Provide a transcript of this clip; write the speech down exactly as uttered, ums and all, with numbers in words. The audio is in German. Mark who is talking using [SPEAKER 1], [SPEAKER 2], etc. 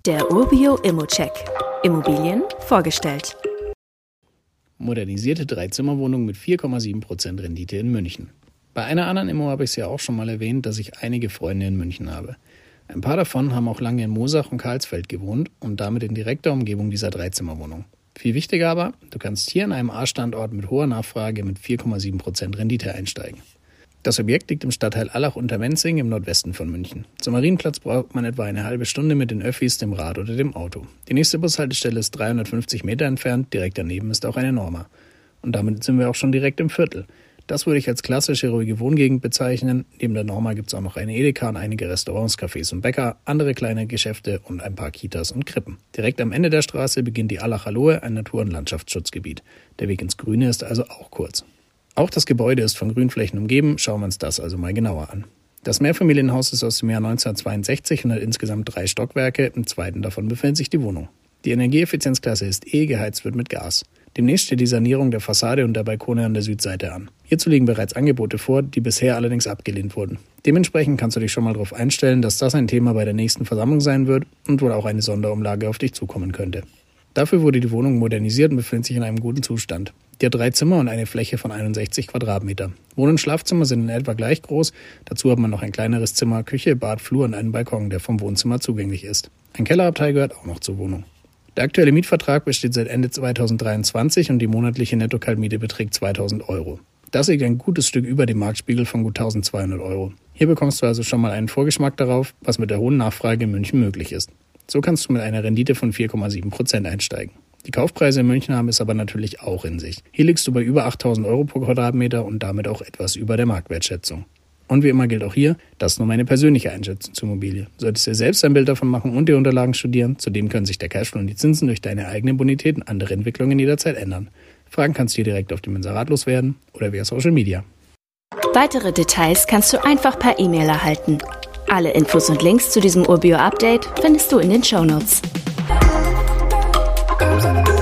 [SPEAKER 1] Der Urbio Immocheck. Immobilien vorgestellt.
[SPEAKER 2] Modernisierte Dreizimmerwohnung mit vier Komma sieben Prozent Rendite in München. Bei einer anderen Immo habe ich es ja auch schon mal erwähnt, dass ich einige Freunde in München habe. Ein paar davon haben auch lange in Moosach und Karlsfeld gewohnt und damit in direkter Umgebung dieser Dreizimmerwohnung. Viel wichtiger aber, du kannst hier an einem A-Standort mit hoher Nachfrage mit vier Komma sieben Prozent Rendite einsteigen. Das Objekt liegt im Stadtteil Allach unter Menzing im Nordwesten von München. Zum Marienplatz braucht man etwa eine halbe Stunde mit den Öffis, dem Rad oder dem Auto. Die nächste Bushaltestelle ist dreihundertfünfzig Meter entfernt, direkt daneben ist auch eine Norma. Und damit sind wir auch schon direkt im Viertel. Das würde ich als klassische ruhige Wohngegend bezeichnen. Neben der Norma gibt es auch noch eine Edeka und einige Restaurants, Cafés und Bäcker, andere kleine Geschäfte und ein paar Kitas und Krippen. Direkt am Ende der Straße beginnt die Allacher Lohe, ein Natur- und Landschaftsschutzgebiet. Der Weg ins Grüne ist also auch kurz. Auch das Gebäude ist von Grünflächen umgeben, schauen wir uns das also mal genauer an. Das Mehrfamilienhaus ist aus dem Jahr neunzehnhundertzweiundsechzig und hat insgesamt drei Stockwerke, im zweiten davon befindet sich die Wohnung. Die Energieeffizienzklasse ist E, geheizt wird mit Gas. Demnächst steht die Sanierung der Fassade und der Balkone an der Südseite an. Hierzu liegen bereits Angebote vor, die bisher allerdings abgelehnt wurden. Dementsprechend kannst du dich schon mal darauf einstellen, dass das ein Thema bei der nächsten Versammlung sein wird und wohl auch eine Sonderumlage auf dich zukommen könnte. Dafür wurde die Wohnung modernisiert und befindet sich in einem guten Zustand. Die hat drei Zimmer und eine Fläche von einundsechzig Quadratmeter. Wohn- und Schlafzimmer sind in etwa gleich groß. Dazu hat man noch ein kleineres Zimmer, Küche, Bad, Flur und einen Balkon, der vom Wohnzimmer zugänglich ist. Ein Kellerabteil gehört auch noch zur Wohnung. Der aktuelle Mietvertrag besteht seit Ende zweitausenddreiundzwanzig und die monatliche Netto-Kaltmiete beträgt zweitausend Euro. Das liegt ein gutes Stück über dem Marktspiegel von gut eintausendzweihundert Euro. Hier bekommst du also schon mal einen Vorgeschmack darauf, was mit der hohen Nachfrage in München möglich ist. So kannst du mit einer Rendite von vier Komma sieben Prozent einsteigen. Die Kaufpreise in München haben es aber natürlich auch in sich. Hier liegst du bei über achttausend Euro pro Quadratmeter und damit auch etwas über der Marktwertschätzung. Und wie immer gilt auch hier, das ist nur meine persönliche Einschätzung zur Immobilie. Solltest du dir selbst ein Bild davon machen und die Unterlagen studieren, zudem können sich der Cashflow und die Zinsen durch deine eigene Bonität und andere Entwicklungen jederzeit ändern. Fragen kannst du hier direkt auf dem Inserat loswerden oder via Social Media.
[SPEAKER 1] Weitere Details kannst du einfach per E-Mail erhalten. Alle Infos und Links zu diesem Urbio-Update findest du in den Shownotes.
[SPEAKER 3] Thank you.